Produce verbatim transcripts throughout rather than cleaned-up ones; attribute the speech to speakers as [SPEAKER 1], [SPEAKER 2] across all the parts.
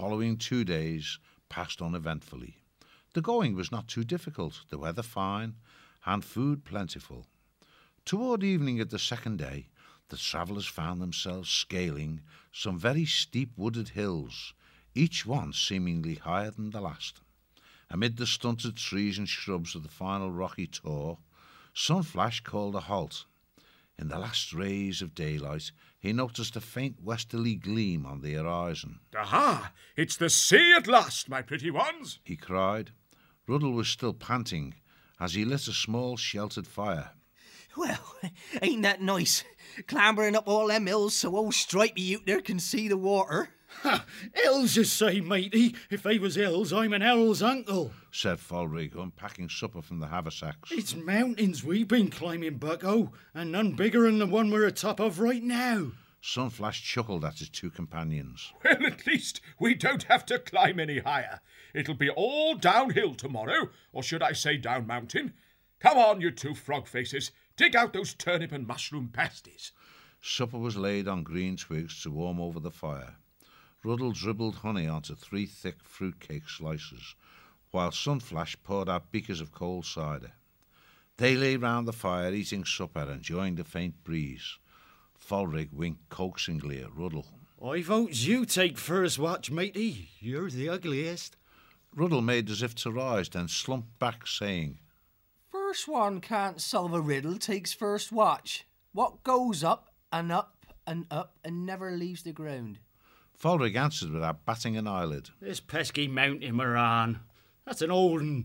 [SPEAKER 1] following two days passed uneventfully. The going was not too difficult, the weather fine, and food plentiful. Toward evening of the second day, the travellers found themselves scaling some very steep wooded hills, each one seemingly higher than the last. Amid the stunted trees and shrubs of the final rocky tour, Sunflash called a halt. In the last rays of daylight, he noticed a faint westerly gleam on the horizon.
[SPEAKER 2] "Aha! It's the sea at last, my pretty ones!"
[SPEAKER 1] he cried. Ruddle was still panting as he lit a small sheltered fire.
[SPEAKER 3] "Well, ain't that nice? Clambering up all them hills so old Stripey out there can see the water."
[SPEAKER 4] "Ha! Hills, you say, matey? If they was hills, I'm an owl's uncle,"
[SPEAKER 1] said Folrig, unpacking supper from the haversacks.
[SPEAKER 4] "It's mountains we've been climbing, bucko, and none bigger than the one we're atop of right now."
[SPEAKER 1] Sunflash chuckled at his two companions.
[SPEAKER 2] "Well, at least we don't have to climb any higher. It'll be all downhill tomorrow, or should I say down mountain. Come on, you two frog faces. Dig out those turnip and mushroom pasties."
[SPEAKER 1] Supper was laid on green twigs to warm over the fire. Ruddle dribbled honey onto three thick fruit-cake slices, while Sunflash poured out beakers of cold cider. They lay round the fire, eating supper, enjoying the faint breeze. Folrig winked coaxingly at Ruddle.
[SPEAKER 4] "I votes you take first watch, matey. You're the ugliest."
[SPEAKER 1] Ruddle made as if to rise, then slumped back, saying,
[SPEAKER 3] "First one can't solve a riddle takes first watch. What goes up and up and up and never leaves the ground?"
[SPEAKER 1] Folrig answered without batting an eyelid.
[SPEAKER 4] "This pesky mountain we're on. That's an old un.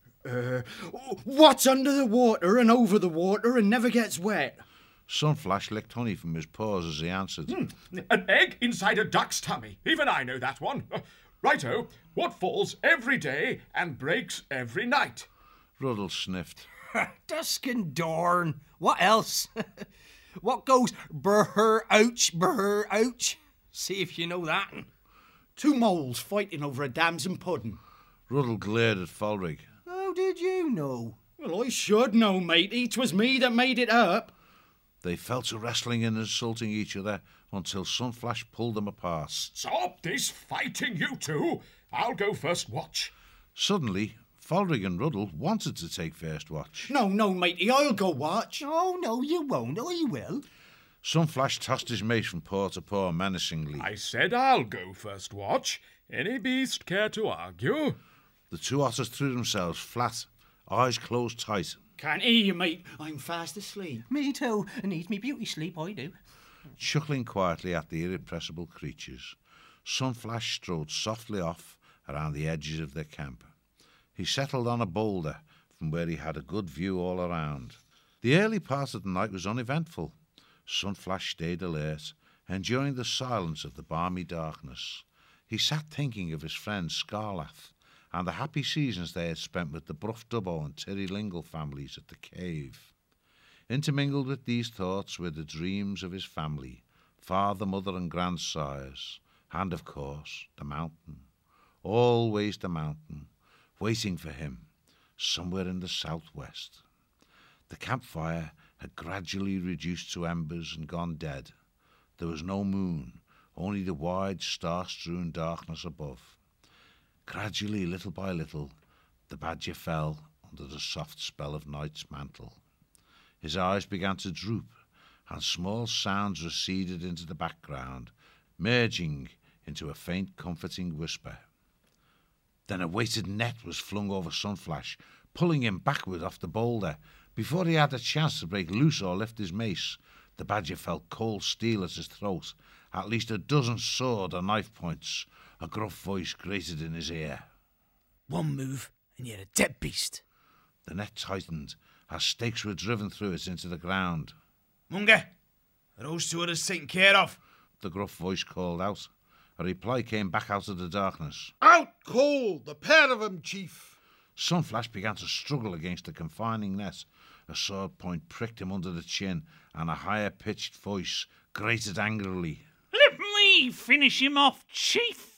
[SPEAKER 4] Uh, what's under the water and over the water and never gets wet?"
[SPEAKER 1] Sunflash licked honey from his paws as he answered.
[SPEAKER 2] Hmm. An egg inside a duck's tummy. Even I know that one. Righto, what falls every day and breaks every night?
[SPEAKER 1] Ruddle sniffed.
[SPEAKER 3] "Dusk and dawn. What else? What goes brr ouch, brr ouch? See if you know that."
[SPEAKER 4] "Two moles fighting over a damson pudding."
[SPEAKER 1] Ruddle glared at Folrig.
[SPEAKER 3] "How did you know?"
[SPEAKER 4] "Well, I should know, matey. 'Twas me that made it up."
[SPEAKER 1] They fell to wrestling and insulting each other until Sunflash pulled them apart.
[SPEAKER 2] "Stop this fighting, you two! I'll go first watch."
[SPEAKER 1] Suddenly, Folrig and Ruddle wanted to take first watch.
[SPEAKER 4] "No, no, matey, I'll go watch."
[SPEAKER 3] "Oh, no, you won't. I will."
[SPEAKER 1] Sunflash tossed his mace from paw to paw menacingly.
[SPEAKER 2] "I said I'll go first watch. Any beast care to argue?"
[SPEAKER 1] The two otters threw themselves flat, eyes closed tight.
[SPEAKER 4] "Can't hear you, mate. I'm fast asleep."
[SPEAKER 3] "Me too. Needs me beauty sleep, I do."
[SPEAKER 1] Chuckling quietly at the irrepressible creatures, Sunflash strode softly off around the edges of their camp. He settled on a boulder from where he had a good view all around. The early part of the night was uneventful. Sunflash stayed alert, enjoying the silence of the balmy darkness. He sat thinking of his friend Scarlath and the happy seasons they had spent with the Bruff Dubbo and Tirrylingle families at the cave. Intermingled with these thoughts were the dreams of his family, father, mother, and grandsires, and, of course, the mountain. Always the mountain, waiting for him, somewhere in the southwest. The campfire had gradually reduced to embers and gone dead. There was no moon, only the wide, star-strewn darkness above. Gradually, little by little, the badger fell under the soft spell of night's mantle. His eyes began to droop, and small sounds receded into the background, merging into a faint, comforting whisper. Then a weighted net was flung over Sunflash, pulling him backward off the boulder. Before he had a chance to break loose or lift his mace, the badger felt cold steel at his throat. At least a dozen sword or knife points. A gruff voice grated in his ear.
[SPEAKER 3] "One move, and you're a dead beast."
[SPEAKER 1] The net tightened as stakes were driven through it into the ground.
[SPEAKER 5] "Munga, are those two others taken care of?"
[SPEAKER 1] The gruff voice called out. A reply came back out of the darkness.
[SPEAKER 6] "Out cold, the pair of 'em, chief."
[SPEAKER 1] Sunflash began to struggle against the confining net. A sword point pricked him under the chin, and a higher-pitched voice grated angrily.
[SPEAKER 7] "Let me finish him off, chief."